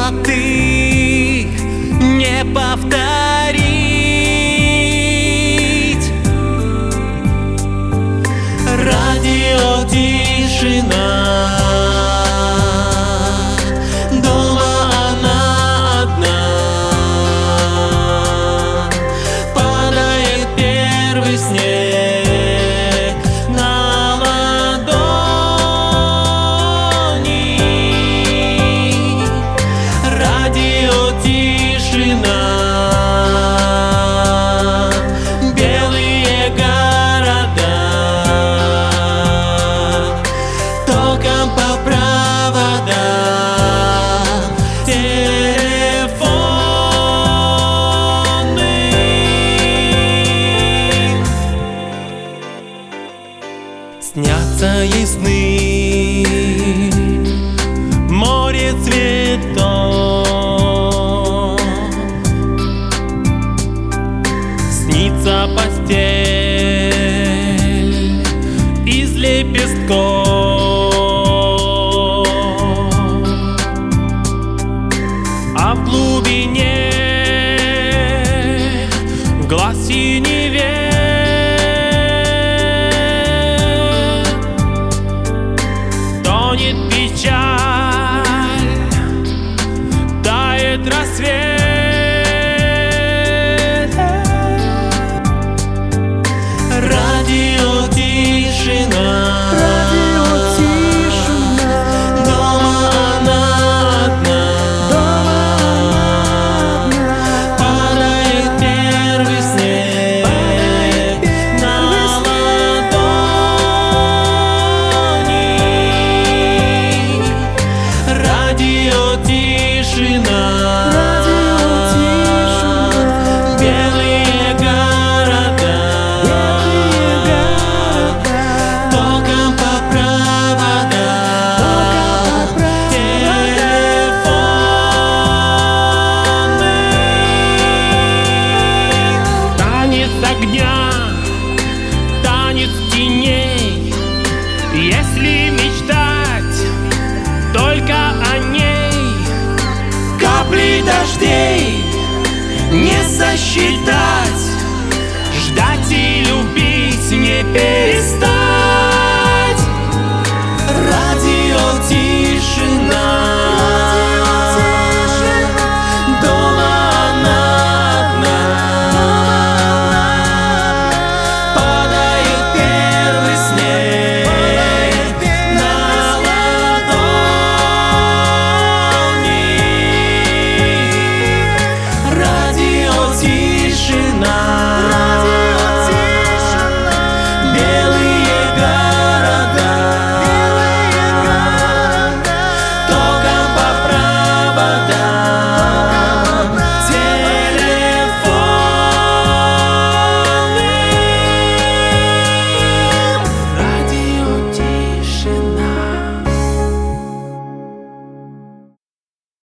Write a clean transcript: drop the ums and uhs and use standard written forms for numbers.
как ты, не повторить. Радио тишина, дома она одна. Падает первый снег на ладони. Радио тишина, белые города, током по проводам телефонным. Снятся ей сны, море цветов, снится постель из лепестков, а в глубине в глаз синеве тонет печаль, тает рассвет. Радио тишина, дома она одна. Падает первый снег на ладони. Радио тишина, белые города, током по проводам телефонным. Танец огня, танец теней, если мечтать только о ней. Капли дождей не сосчитать, ждать и любить не перестать.